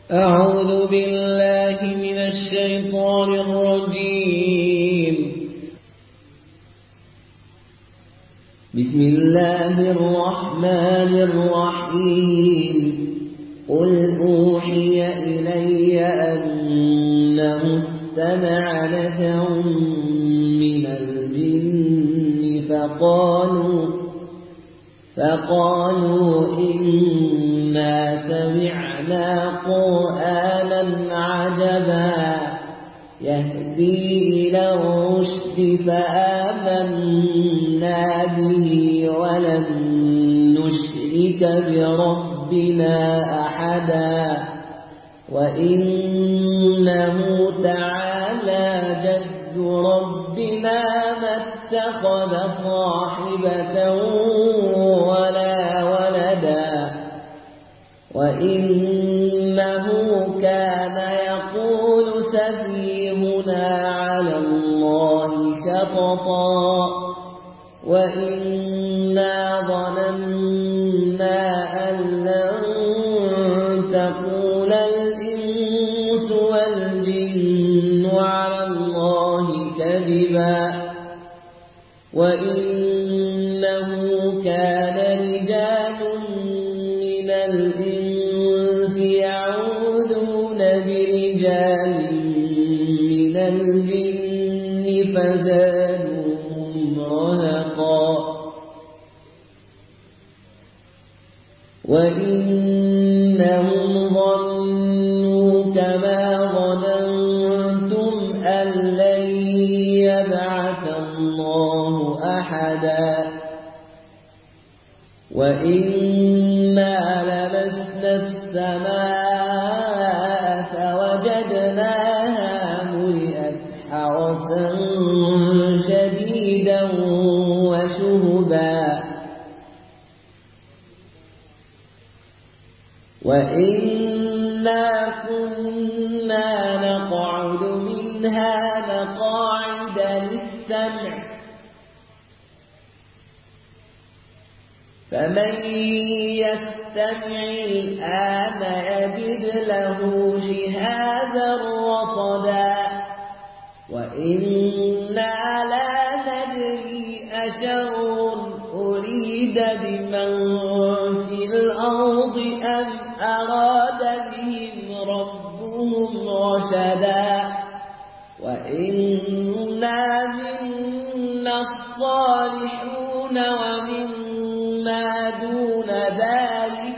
أعوذ بالله من الشيطان الرجيم. بسم الله الرحمن الرحيم. قل أوحي إلي أنه استمع نفر من الجن فقالوا إنا سمعنا قرآنا عجبا يهدي إلى الرشد فآمنا به ولن نشرك بربنا أحدا وإنه تعالى جد ربنا ما اتخذ صاحبة ولا ولدا وإنه كان يقول سفيهنا على الله شططا وإنا ظننا أن لن تقول الإنس والجن على الله كذبا وإنه كان رجال من الإنس يعوذون برجال من الجن فزادوهم رهقا وإنهم ظنوا كما ظننتم أن لن يبعث الله أحدا وإنا لمسنا السماء فوجدناها ملئت حرسا شديدا وشهبا وإنا كنا نقعد منها مقاعد للسمع فمن يستمع الآن يجد له شهابا رصدا وإنا لا ندري أشر أريد بمن في الأرض أم أراد بهم ربهم رشدا وإنا منا الصالحون ومنا دون ذلك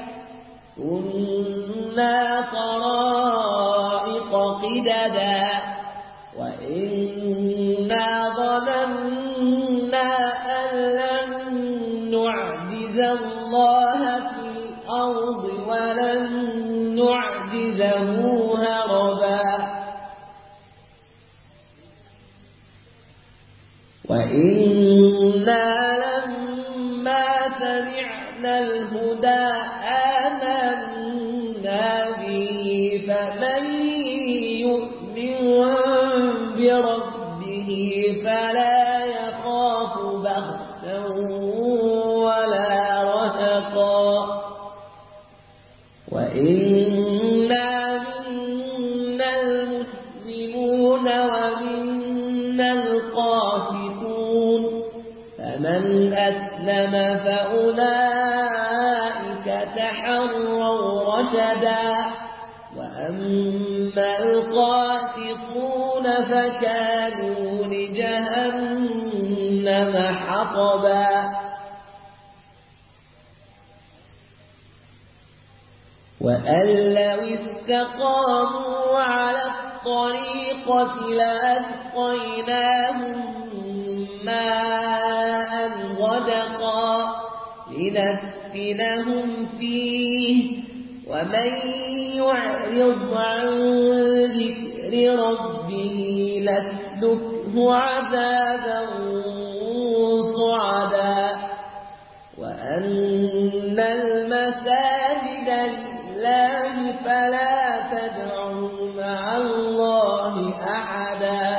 كنا طرائق قددا وإنا ظننا أن لن نعجز الله في الأرض ولن نعجزه هربا وإنا لما سمعنا الهدى آمنا به فمن يؤمن بربه فلا يخاف بخسا ولا رهقا وإنا منا المسلمون ومنا القاسطون فمن أسلم فأولئك تحروا رشدا وأما القاسطون فكانوا لجهنم حطبا وأن لو استقاموا على الطريقة لأسقيناهم ماء غدقا لنفتنهم فيه ومن يعرض عن ذكر ربه نسلكه عذابا صعدا وأن المساجد لله فلا تدعوا مع الله أحدا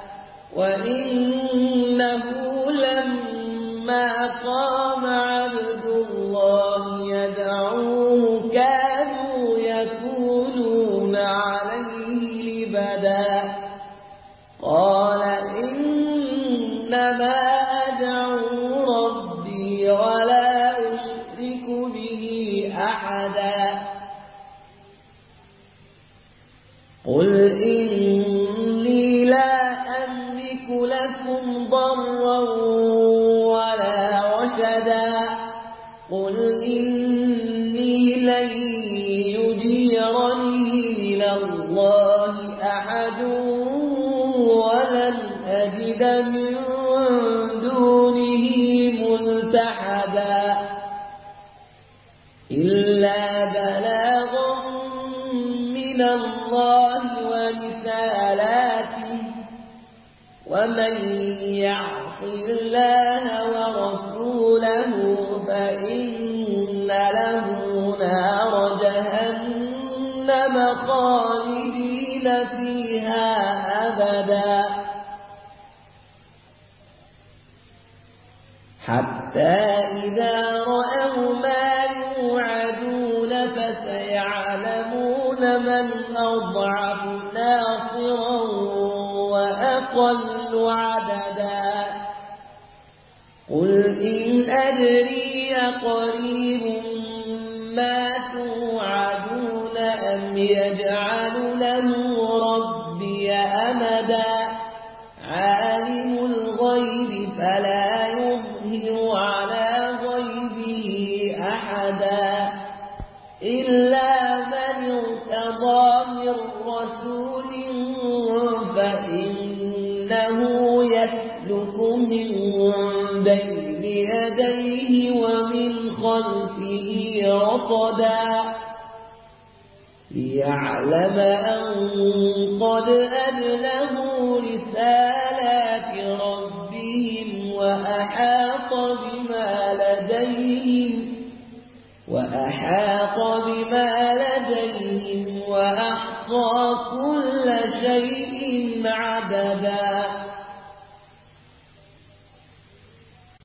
وإنه لما قام عبد الله يدعوه كانوا يكونون قل إني لا أملك لكم ضرا ولا رشدا قل إني لن يجيرني من الله أحد ولن أجد من دونه ملتحدا إلا بلاغا من الله ورسالاته ومن يعص الله ورسوله فإن له نار جهنم خالدين فيها أبدا حتى إذا رأوا ما يوعدون فسيعلمون من أضعف ناصرا وأقل عددا قل إن أدري قريب ما توعدون أم يجعل له ربي أمدا عالم الغيب فلا يظهر على غيبه أحدا إلا من ارتضى من رسول فإنه يسلك من بين يديه ومن خلفه رصدا ليعلم أن قد أبلغوا رسالات ربهم وأحاط بما لديهم وأحصى كل شيء